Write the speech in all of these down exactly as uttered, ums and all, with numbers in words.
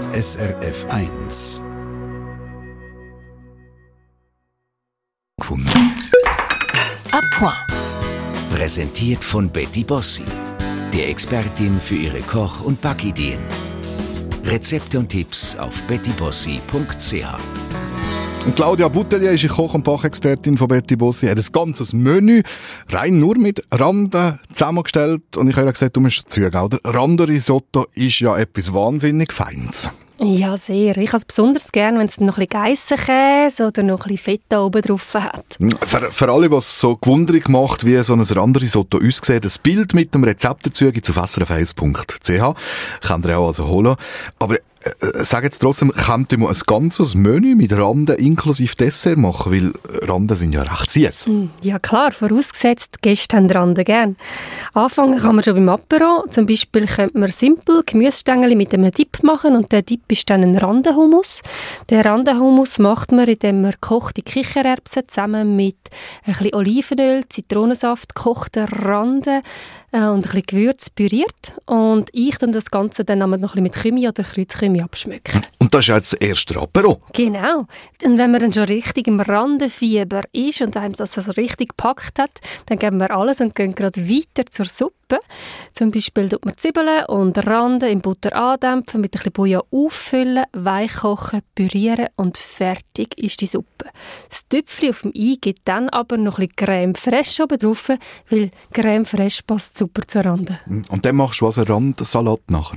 S R F eins. A point. Präsentiert von Betty Bossi, der Expertin für ihre Koch- und Backideen. Rezepte und Tipps auf betty bossi punkt c h. Und Claudia Boutelier ist die Koch- und Bachexpertin von Betty Bossi. Er hat ein ganzes Menü rein nur mit Randen zusammengestellt. Und ich habe ja gesagt, du musst dazu, oder? Randenrisotto ist ja etwas wahnsinnig Feines. Ja, sehr. Ich habe es besonders gerne, wenn es noch ein bisschen Geissenkäse oder noch ein bisschen Fett oben drauf hat. Für, für alle, was so gewundrig macht, wie so ein Randenrisotto aussieht, das Bild mit dem Rezept dazu gibt es auf s r f eins punkt c h. Könnt ihr auch also holen. Aber äh, sag jetzt trotzdem, könnt ihr mal ein ganzes Menü mit Randen inklusive Dessert machen, weil Randen sind ja recht süß. Ja klar, vorausgesetzt, die Gäste haben Randen gerne. Anfangen kann man schon beim Apero. Zum Beispiel könnte man simpel Gemüsestängel mit einem Dip machen und der Dip ist dann ein Randenhummus. Den Randenhummus macht man, indem man gekochte Kichererbsen zusammen mit ein bisschen Olivenöl, Zitronensaft, gekochten Randen äh, und ein bisschen Gewürz püriert. Und ich dann das Ganze dann noch ein bisschen mit Kümi oder Kreuzkümi abschmecken. Und das ist jetzt das erste Apero. Genau. Und wenn man dann schon richtig im Randenfieber ist und einem das also richtig gepackt hat, dann geben wir alles und gehen gerade weiter zur Suppe. Zum Beispiel tut man Zwiebeln und Randen in Butter andämpfen, mit ein bisschen Bouillon auffüllen, weich kochen, pürieren und fertig ist die Suppe. Das Tüpfchen auf dem Ei gibt dann aber noch ein bisschen Crème fraîche oben drauf, weil Crème fraîche passt super zur Rande. Und dann machst du also einen Randensalat nachher?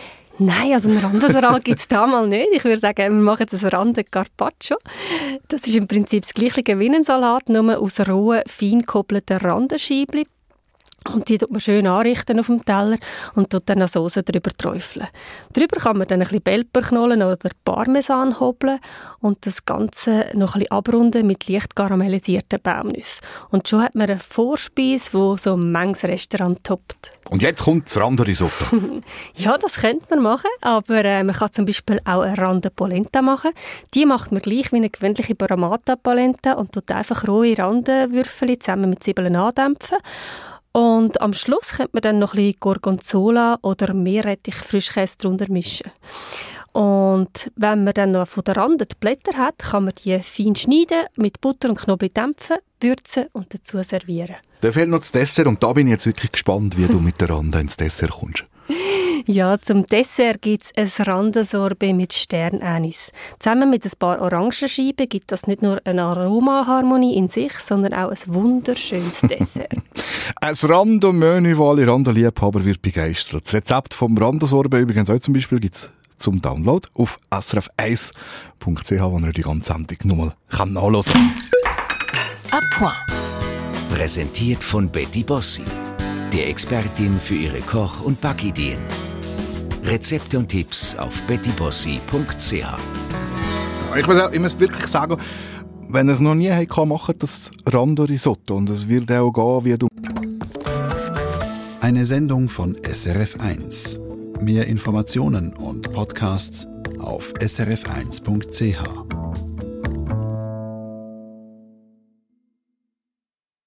Nein, also einen Randensalat gibt es da mal nicht. Ich würde sagen, wir machen das Randen Carpaccio. Das ist im Prinzip das gleiche wie ein Salat, nur aus rohen, fein gehobelten Randenscheibchen. Und die tut man schön anrichten auf dem Teller und tut dann eine Soße drüber träufeln. Drüber kann man dann ein bisschen Belperknollen oder Parmesan hobeln und das Ganze noch ein bisschen abrunden mit leicht karamellisierten Baumnüssen. Und schon hat man eine Vorspeise, die so ein manches Restaurant toppt. Und jetzt kommt das Randenrisotto. Ja, das könnte man machen, aber äh, man kann zum Beispiel auch eine Randenpolenta machen. Die macht man gleich wie eine gewöhnliche Paramatta-Polenta und tut einfach rohe Randenwürfel zusammen mit Zwiebeln andämpfen. Und am Schluss könnte man dann noch ein bisschen Gorgonzola oder Meerrettich Frischkäse drunter mischen. Und wenn man dann noch von der Rande die Blätter hat, kann man die fein schneiden, mit Butter und Knoblauch dämpfen, würzen und dazu servieren. Da fehlt noch das Dessert und da bin ich jetzt wirklich gespannt, wie du mit der Rande ins Dessert kommst. Ja, zum Dessert gibt es ein Randensorbet mit Sternanis. Zusammen mit ein paar Orangenscheiben gibt das nicht nur eine Aromaharmonie in sich, sondern auch ein wunderschönes Dessert. Ein Randenmenü, wo alle Randenliebhaber wird begeistert. Das Rezept vom Randensorbet übrigens auch zum Beispiel gibt es zum Download auf s r f eins punkt c h, wo ihr die ganze Sendung nochmal nachhören kann. A point. Präsentiert von Betty Bossi, der Expertin für ihre Koch- und Backideen. Rezepte und Tipps auf betty bossi punkt c h. Ich muss, auch, ich muss wirklich sagen, wenn es noch nie machen konnte, das Randenrisotto, und es wird auch gehen, wie du... Eine Sendung von S R F eins. Mehr Informationen und Podcasts auf s r f eins punkt c h.